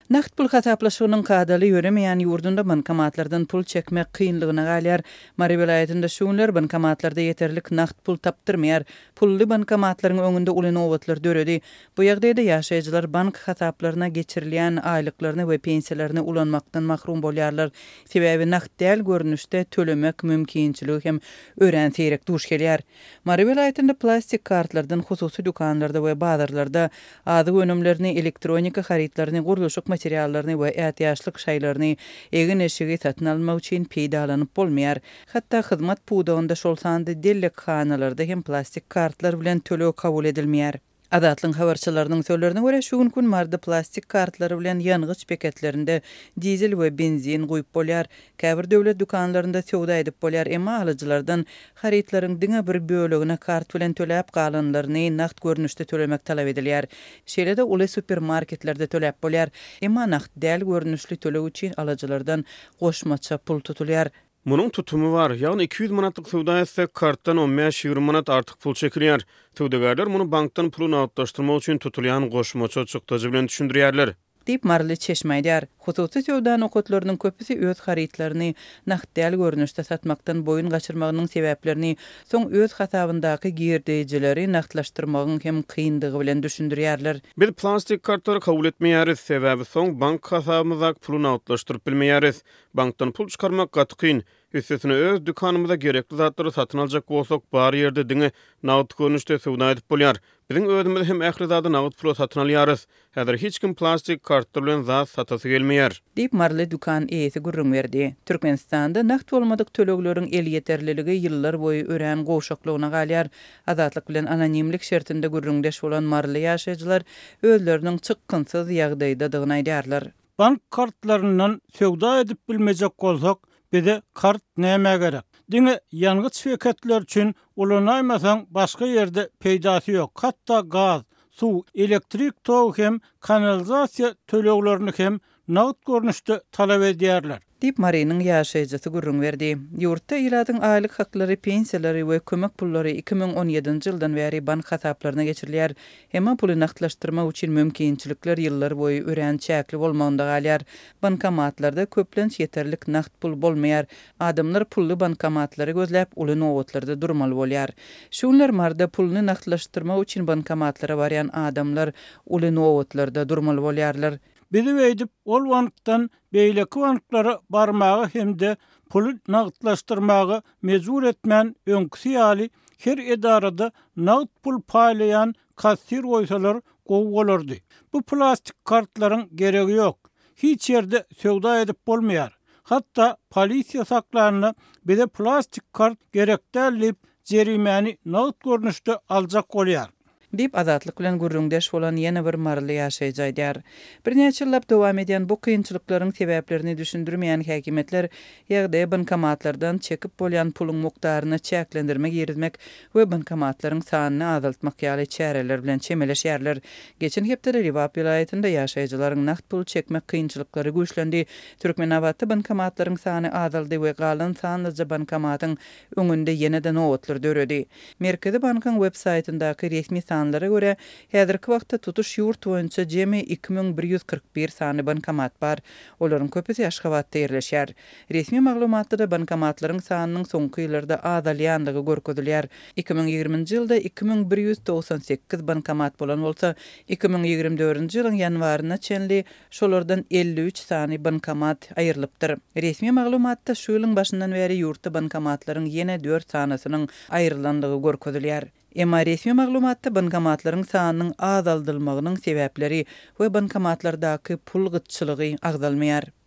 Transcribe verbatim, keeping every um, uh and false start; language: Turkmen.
Nakt pul hataplaşygynyň kadaly ýöremeýän ýurdunda bankomatlardan pul çekmek kynlygyna galýar. Mary vilayetinde şuňlar bankomatlarda ýeterlik nakt pul tapdyrmaýar. Pully bankomatlaryň öňünde uly nowatlar döredi. Bu ýagdaýda ýaşaýjylar bank hataplaryna geçirilýän aýlyklaryny we pensiýalaryny ulanmakdan mahrum bolýarlar. Sebäbi nakt däl görnüşde tölemek mümkinçiligi hem ören seýrek duş gelýär. Mary vilayetinde plastik kartlardan hususy dukanlarda we bazarlarda ady önümlerini elektronika haritlaryny guruluşyk materiallaryny we ähtiýaçlyk şaýlaryny egin eşigi satyn almak üçin peýdalanyp bolmaýar. Hatda hyzmat puwdagynda şol sandy dellek kanalarda hem plastik kartlar bilen tölөө kabul edilmeýär. Adatlyň habarçylarynyň sözlerine görä şu gün marda plastik kartlary bilen ýangıç paketlerinde dizel we benzin goýup bolýar. Käbir döwlet dukanlarynda söwda edip bolýar, emma alyjylardan haritlaryň diňe bir bölegine kart bilen töläp galanlaryny nakt görnüşde tölemek talap edilýär. Şeýle-de uly supermarketlerde töläp bolýar, emma nakt däl görnüşli tölew üçin alyjylardan goşmaça pul tutulýar. Munyň tutumy bar, ýagny iki yüz manatlyk sowda etse kartdan on beş ýigri manat artyk pul çekilýär. Sowdagarlar muny bankdan puluny awtlaşdyrmak üçin tutulýan goşmaça çykdyjy bilen düşündirýärler. Dip Marly Çeşmaýdar. Hususy sowda okotlarynyň köpüsi öz haritlaryny nakt däl görnüşde satmakdan boyun gaçyrmagynyň sebäplerini soň öz hasabyndaky girdejleri naktlaşdyrmagyň hem kyndygy bilen düşündirýärler. Biz plastik kartlary kabul etmeýäris, sebäbi soň bank hasabymyzda puluny awtlaşdyryp bilmeýäris. Bankdan pul çykarmak gatykyn. Üstesine öz dükanymyzda gerekli zatlary satyn aljak bolsak, bar ýerde diňe nagd görnüşde sowda edip bolýar. Biziň özümiz hem ähli nagd pul satyn alýarys. Häzir hiç kim plastik kartlar bilen zat satasy gelmeýär. Dip Marly dukan eýesi gurrun berdi. Türkmenistanda nakt bolmadyk tölegleriň el ýeterliligi ýyllar boýy ören goşaklygyna galýar. Azatlyk bilen anonimlik şertinde gurrundeş bolan Marly ýaşaýjylar özleriniň çykgynsyz ýagdaýdadygyny aýdýarlar. Bank kartlarından sowda edip bilmejek bolsak, bize kart näme gerek? Diňe ýangıç paketler üçin ulanaýmasaň başga ýerde peýdasy ýok. Hatda gaz, suw, elektrik tog hem kanalizasiýa töleglerini hem nagd görnüşde talap edýärler. Dip Marynyň ýaşaýjysy gurrun berdi. Ýurtda ýyladyň aýlyk haklary, pensiýalary we kömek pullary iki ming on ýedinji ýyldan bäri bank hasaplaryna geçirilýär. Hemme puly naktlaşdyrmak üçin mümkinçilikler ýyllar boýy ören çäkli bolmagynda galýar. Bankomatlarda köplenç ýeterlik nakt pul bolmaýar. Adamlar pully bankomatlary gözläp uly nowatlarda durmaly bolýar. Şuňlar marda pulny naktlaşdyrmak üçin bankomatlara barýan adamlar uly nowatlarda durmaly bolýarlar. Bizi edip ol bankdan beýleki banklara barmagy hemde pul nagdlaşdyrmagy mejbur etmän öňküsi ýaly her edarada nagd pul paýlayan kassir goýsalar gowy bolardy. Bu plastik kartlaryň geregi ýok. Hiç ýerde sowda edip bolmaýar. Hatda polisiýa saklaryny bize plastik kart gerekdälip jerimeni nagd görnüşde aljak bolýar. Dip azatlyk bilen gurrundeş bolan ýene bir Marly ýaşaýjy aýdýar. Bir neçe ýyllap dowam edýän bu kynçylyklaryň sebäplerini düşündirmeýän häkimetler ýagdaý bankomatlardan çekip bolýan puluň mukdaryny çäklendirmek, ýeritmek we bankomatlaryň sanyny azaltmak ýaly çäreler bilen çemeleşýärler. Geçen hepde Rivap vilayetinde ýaşaýjylaryň nakt pul çekmek kynçylyklary güýçlendi. Türkmenawatda bankomatlaryň sany azaldy we galan sanlyca bankomatyň öňünde ýene-de nowatlar döredi. Merkezi bankyň web saýtyndaky resmi sanlara göre häzirki wagtda tutuş ýurt boýunça jemi iki ming bir ýüz kırk bir sany bankomat bar. Olaryň köpüsi Aşgabatda ýerleşýär. Resmi maglumatlarda bankomatlaryň sanynyň soňky ýyllarda azalýandygy görkezilýär. iki ming ýigriminji ýylda iki ming bir ýüz togsan sekiz bankomat bolan bolsa, iki ming ýigirmi dördünji ýylyň ýanwaryna çenli şolardan elli üç sany bankomat aýrylypdyr. Resmi maglumatda şu ýylyň başyndan bäri ýurtda bankomatlaryň ýene dört sanasynyň aýrylandygy görkezilýär. Emma resmi maglumatda bankomatlaryň sanynyň azaldylmagynyň sebäpleri we bankomatlardaky pul gytçylygy agzalmaýar.